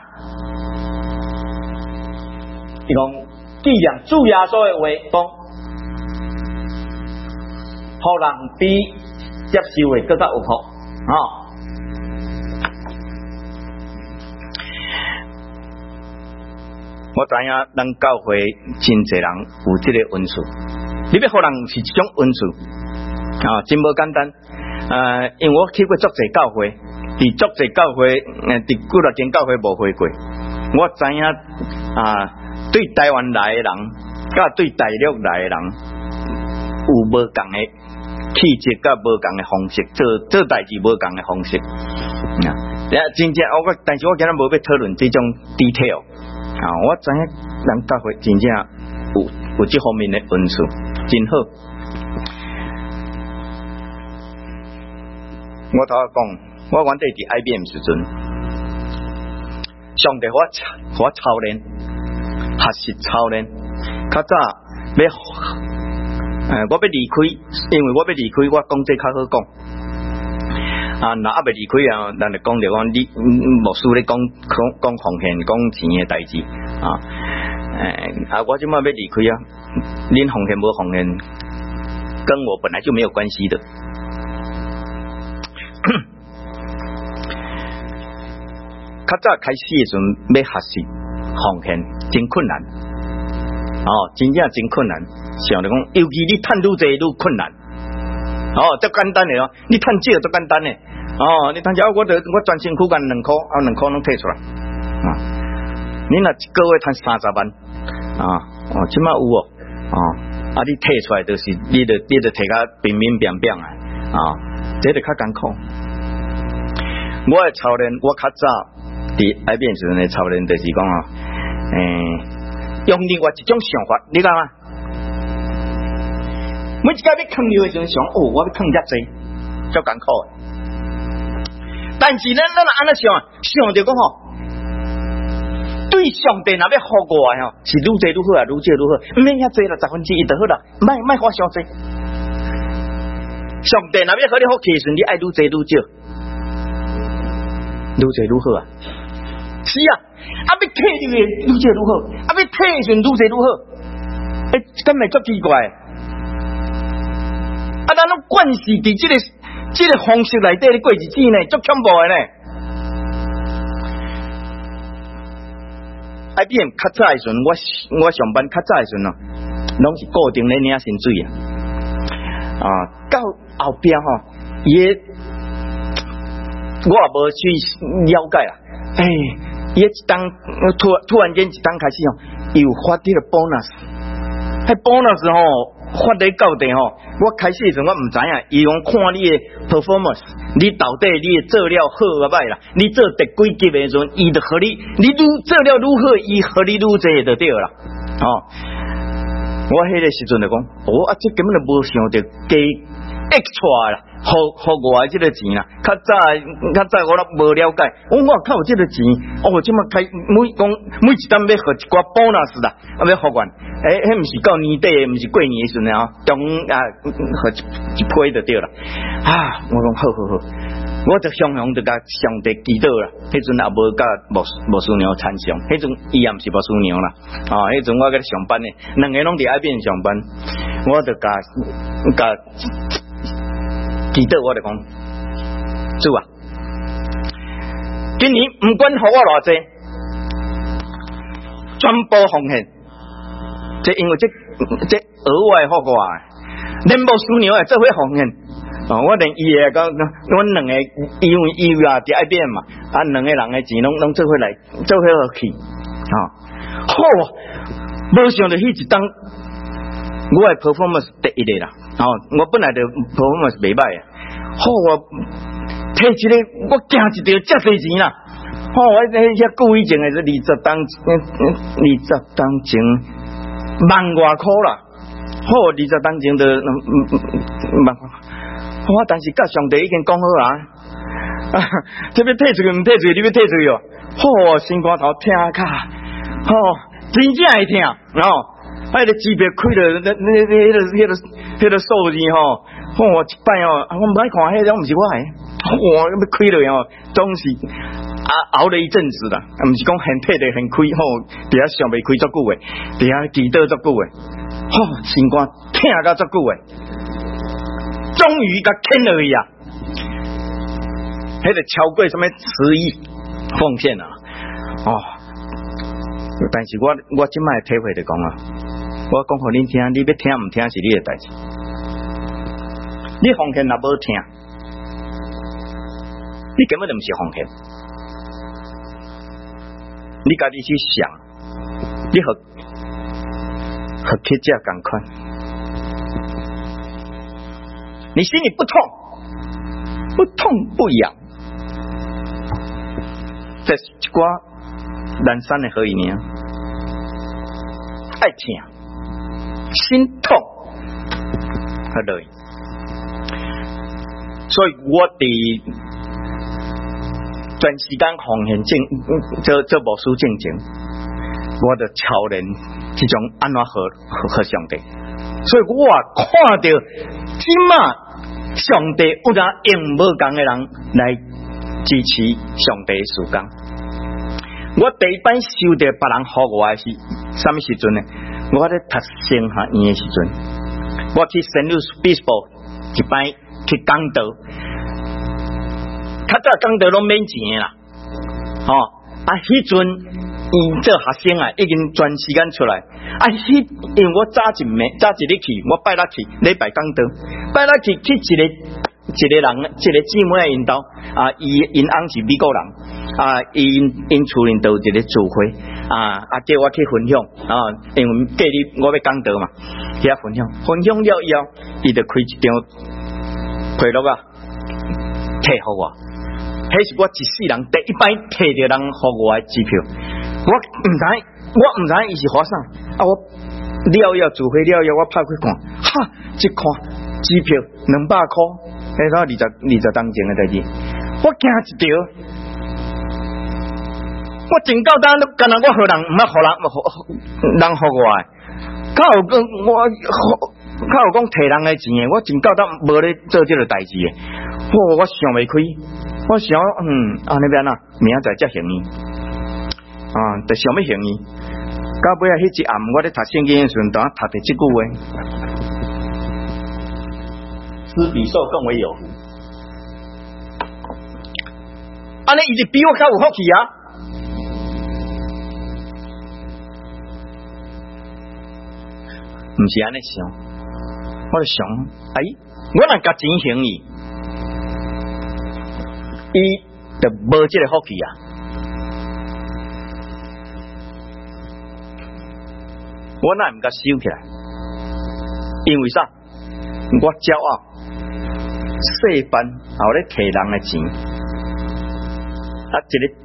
伊讲记念主耶稣的话，讲，互人比接受的更加有福啊！我知影咱教会真侪人有这个恩赐，你要互人是一种恩赐啊，真无简单。呃，因为我去过足侪教会。伫足侪教会，呃，伫几多间教会无会过，我知影啊，对台湾来的人，甲对大陆来的人，有无共的气质，甲无共的方式，做做代志无共的方式。啊，真正我但是我今日无要讨论这种 detail 啊，我知影咱教会真正有有这方面的恩赐，真好。我头下讲。我原底伫 I B M 时阵，上帝我我操练，学习操练。较早要，呃，我要离开，因为我要离开，我讲这较好讲。啊，若还未离开啊，咱就讲着讲你牧师咧讲讲讲奉献、讲钱的代志啊。诶，啊，我即摆要离开啊，恁奉献无奉献，跟我本来就没有关系的。较早开始的时阵，要学习奉献真困难，哦，真正真困难。想着讲，尤其你趁愈济愈困难，哦，足简单的哦，你趁少足简单的，哦，你趁少我得我专心苦干两箍，啊，两箍拢摕出来，啊，你若一个月趁三十万，啊，哦，即马有哦，哦，啊，你摕出来就是你得你得摕较平平平平啊，啊，这就较艰苦。我的操练，我较早。伫 I B M 时阵的操练，就是讲哦，诶、欸，用另外一种想法，你讲嘛？每一家要坑你的时阵想，哦，我要坑遮济，足艰苦的。 但是咱咱安那想想着讲吼。对上帝若要好我吼，是愈济愈好啊，愈少愈好，唔免遐济啦，十分之一就好啦，莫莫花伤济。上帝若要好你好气顺，你爱愈济愈少，愈济愈好啊。是啊，啊要退你嘅愈济愈好，啊要退顺愈济愈好。诶、欸，咁咪足奇怪。啊，咱拢惯是伫即、這个即、這个方式内底咧过日子呢，足恐怖嘅呢。I B M 较早诶时阵，我我上班较早诶时阵咯，拢是固定咧领薪水啊。啊，到后边吼，伊我也无去了解啦。诶、欸，伊一当突突然间一当开始吼，又发啲个 bonus， 迄 bonus 吼发咧到地吼，我开始诶时阵我毋知影，伊讲看你诶 performance。你到底你做了好啊歹啦？你做第几级的时阵，伊就和你，你愈做了愈好，伊和你愈济就对啦。哦，我迄个时阵就讲，哦啊，这根本就无想着加 extra 啦，好好我这个钱啦。较早较早我都无了解，我我靠这个钱，哦，这么开每讲每一单要和一寡 bonus 啦，啊要互阮，诶、欸，迄毋是到年底，毋是过年的时阵啊，中啊和一一批就对啦。啊，我讲好好好，我就向向就甲上帝祈祷啦。迄阵也无甲牧牧师娘参详，迄阵伊也毋是牧师娘啦。啊，迄阵我甲上班呢，两个拢伫海边上班，我就甲甲祈祷，我就讲主啊，今年毋管予我偌济，全部奉献。这因为这这额外好我啊，连牧师娘也做伙奉献。哦，我连伊个讲，阮两个因为伊啊伫爱变嘛，啊两个人的钱拢拢做伙来做伙去，啊、哦，好，无想到迄一当，我的 performance 第一个啦，哦，我本来就 performance 袂歹啊，好我摕一个，我惊一条遮多钱啦，好我迄遐久以前的是二十当，二十当前万外箍啦，好二十当前的万。我但是甲上帝已经讲好啦，啊，这要退出去唔退出去，你要退出去哦。好，心肝头疼卡，吼、哦，真正会疼，然后迄个支票开了，那那那迄个迄个迄个数字吼，吼、哦，一摆哦，我唔爱看迄种，唔是我诶，哇，要开了哦，总是啊熬了一阵子啦，唔是讲很退的很开，吼、哦，底下上未开足久诶，底下祈祷足久诶，吼、哦，心肝疼甲足久诶。终于甲牵落去啊！迄个超过什么十亿奉献啊！哦，但是我我即摆体会就讲啊，我讲互恁听，你要听唔听是你的代志。你奉献若无听，你根本就唔是奉献。你家己去想，你和和乞食共款。你心里不痛，不痛不痒，这是一寡人生的何以呢？爱听，心痛，和累。所以我伫全时间奉献正做做牧师正经，我就超人这种安怎和和上帝。所以我看到即马。上帝有然用无共的人来支持上帝的事工。我第一摆收到别人予我的是什么时阵呢？我咧读神学院的时阵，我去圣路易斯堡一摆去讲道，较早讲道拢免钱啦，哦啊，迄阵。伊做学生啊，已经全时间出来啊！迄因为我早一暝早一日去，我拜六去礼拜讲道，拜六去去一个一个人，一个姊妹因兜啊，伊因翁是美国人啊，因因厝因都有一个聚会啊啊，叫我去分享啊，因为隔日我要讲道嘛，去遐分享，分享了以后，伊就开一张快乐啊，摕互我，迄是我一世人第一摆摕着人互我的支票。我唔知，我唔知伊是花啥啊！我了要聚会了要我拍开看，哈！一看支票两百块，迄个二十二十当前的代志， 我惊一条，我真够胆，干那我互人，唔捌互人，人互我诶，较有讲我，较有讲摕人诶钱诶，我真够胆无咧做这个代志诶。我我想袂开，我想嗯，安尼边啊，明仔载才行伊，啊，就想要行伊。到尾啊，迄一暗我咧读圣经诶时阵，当读着即句话：施比受更为有福。安尼伊就比我较有福气啊！毋是安尼想，我就想，哎，我若甲钱行伊，伊就无即个福气啊！我哪毋甲收起来？因为啥？我骄傲，细班后咧摕人诶钱。啊，一个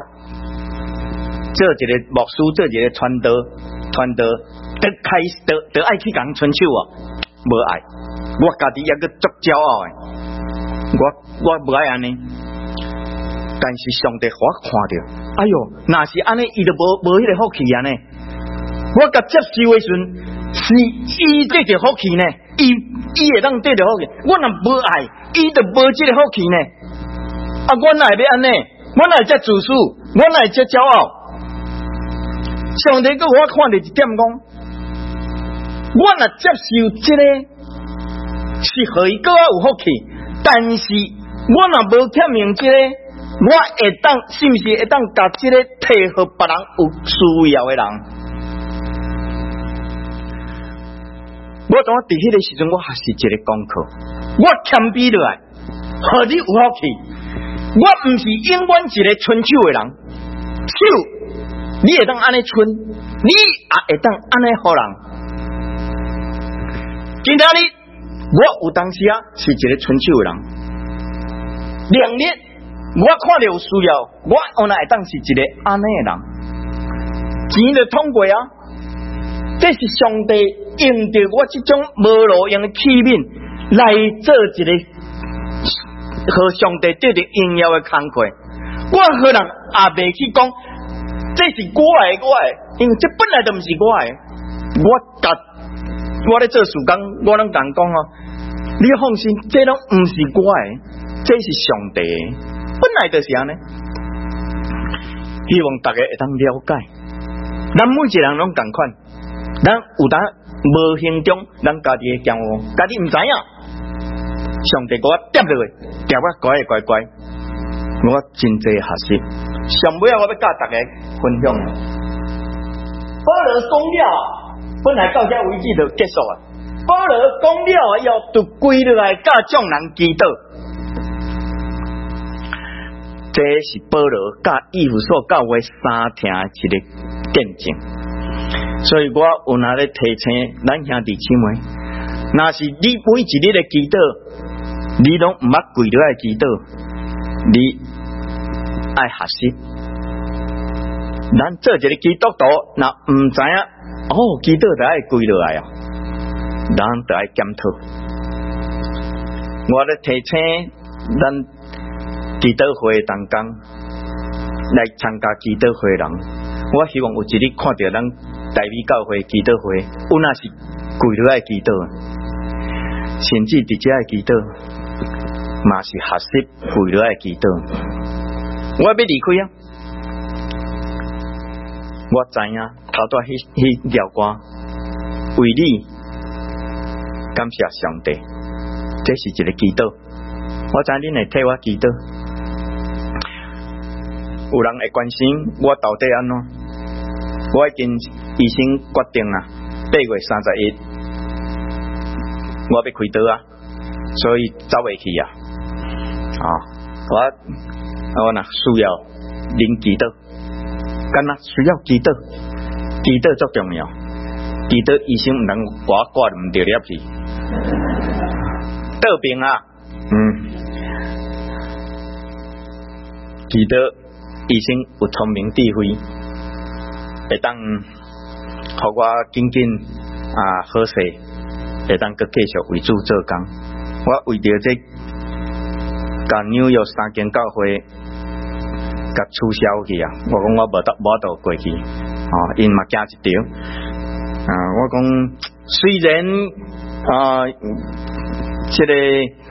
做一个牧师，做一个传道，传道得开得得爱去讲春秋啊，无爱，我家己也个足骄傲诶，我我无爱安尼，但是上帝我看到，哎哟，若是安尼，伊就无无迄个福气安尼，我甲接受诶时阵，是伊得着福气呢，伊伊会当得着福气，我若无爱，伊就无即个福气呢，啊，我哪会要安尼？我哪会遮自私？我哪会遮骄傲？上帝给我看到一点讲，我若接受这个是互伊更有福气，但是我若无欠命这个，我会当是毋是会当甲这个摕互别人有需要的人？我当我伫迄个时阵，我还是一个功课，我谦卑落来，互你有福气。我唔是永远一个伸手的人，手你会当安尼伸，你也会当安尼互人。今仔日我有当时啊是一个伸手的人，两日我看到有需要，我原来会当是一个安尼的人，钱就通过啊。这是上帝用着我这种无路用的器皿来做一个。和上帝得着荣耀的工课，我可能也袂去讲，这是我的我的，因为这本来就唔是我的。我甲我咧做事工，我拢讲讲哦，你放心，这拢唔是我的，这是上帝的，本来就是安尼。希望大家会当了解，咱每一个人拢共款，咱有当无行中，咱家己的骄傲，家己唔知影。上帝给我点落去，点我乖乖乖，我真济学习。上尾啊，我要教大家分享。保罗讲了，本来到这为止就结束啊。保罗讲了，要就归落来教众人祈祷。这是保罗教以弗所教会三听一个见证。所以我有哪咧提醒咱兄弟姊妹，若是你每一日的祈祷。你拢唔捌跪落来祈祷，你爱学习。咱做一个基督徒，若唔知影哦，祈祷就爱跪落来啊，咱就爱检讨。我咧提醒咱祈祷会当中来参加祈祷会人，我希望有一日看到咱台美教会祈祷会，有那是跪落来祈祷，甚至直接爱祈祷。嘛是学习跪落来祈祷，我要离开啊！我知影头拄迄迄条歌，为你感谢上帝，这是一个祈祷。我知恁会替我祈祷，有人会关心我到底安怎？我已经医生决定啊，八月三十一，我要开刀啊，所以走袂去啊。啊！我我若需要恁祈祷，干那需要祈祷，祈祷足重要。祈祷医生唔能我挂唔掉入去，得病啊！嗯，祈祷医生有聪明智慧，会当互我紧紧啊好势，会当佮继续为主做工。我为着这。 甲纽约三间教会甲取消去啊！我讲我无得无得过去，哦，因嘛惊一条啊！我讲虽然啊，这个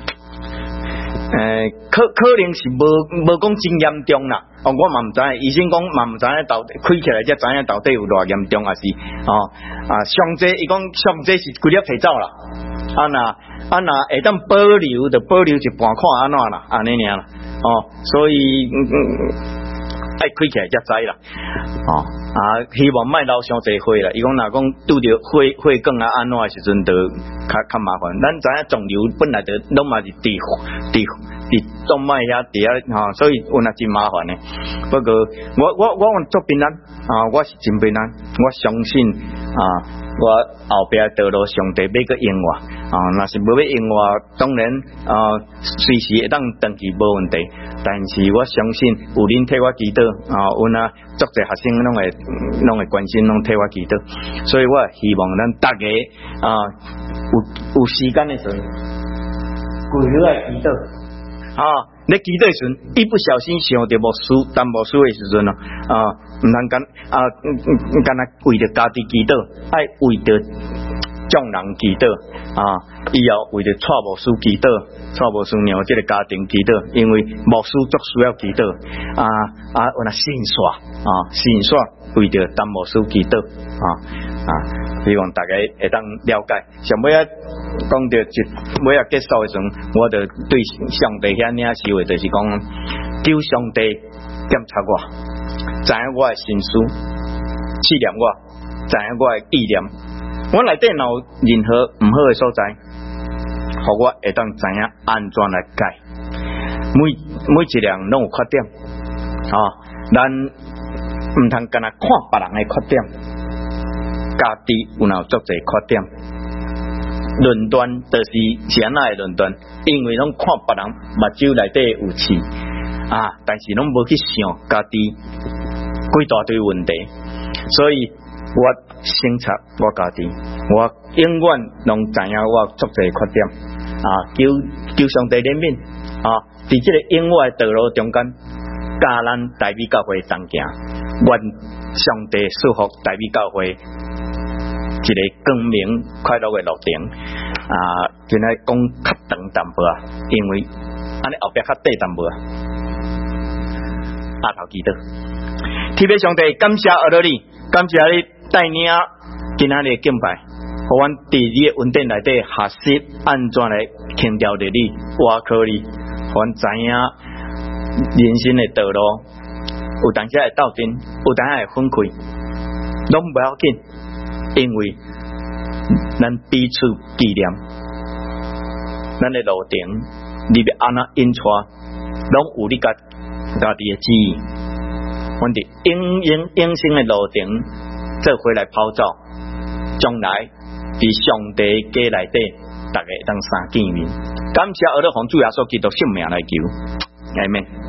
诶，可可能是无无讲真严重啦。哦，我嘛唔知，医生讲嘛唔知到底开起来才知影到底有偌严重，还是哦啊上济伊讲上济是规粒提走啦。啊那啊那会当保留就保留一半看安怎啦，安尼尔啦。哦，所以嗯嗯爱开起来才知啦。哦啊，希望莫流伤济火啦。伊讲若讲拄着火火光啊安怎的时阵，就较较麻烦。咱知影肿瘤本来就拢嘛是伫伫伫动脉遐伫遐吼，所以有若真麻烦的。不过我我我做平安啊，我是真平安，我相信啊。我后边道路上帝要个应我啊，若是无要应我，当然啊，随时会当登记无问题。但是我相信有恁替我祈祷啊，有那足侪学生拢会拢会关心，拢替我祈祷。所以我希望咱大家啊，有有时间的时候，跪落来祈祷啊。你祈祷时阵，一不小心想到无事，但无事的时阵啊，唔通干啊，干那为着家己祈祷，爱为着众人祈祷啊，以后为着错无事祈祷，错无事让这个家庭祈祷，因为无事足需要祈祷啊啊，有那信煞啊，信煞为着但无事祈祷啊啊，希望大家会当了解。上尾啊。讲到一尾啊结束的时阵，我就对上帝遐领受的，就是讲求上帝检查我，知影我的心思，试验我，知影我的意念，我内底若有任何唔好的所在，互我会当知影安怎来改。每每一个人拢有缺点，啊，咱唔通干那看别人的缺点，家己有哪有足侪缺点。论断就是是安那的论断，因为拢看别人目睭内底有刺啊，但是拢无去想家己几大堆问题，所以我省察我家己，我永远拢知影我足侪缺点啊，求求上帝怜悯啊，伫这个永远的道路中间，教咱台美教会同行，愿上帝祝福台美教会。一个光明快乐的路程啊，今仔讲较长淡薄啊，因为安尼后壁较短淡薄啊。阿头记得，特别上帝感谢阿罗你，感谢你带领今仔日敬拜，互阮伫你的稳定内底学习安怎来轻调着你，挖靠你，互阮知影人生的道路，有当时会斗阵，有当时会分开，拢不要紧。因为咱彼此纪念，咱的路程，你要安怎引带，拢有你家家己的旨意。阮伫永永永生的路程，做回来跑走，将来伫上帝家内底，大家当相见面。感谢阿拉奉主耶稣基督圣名来求，阿门。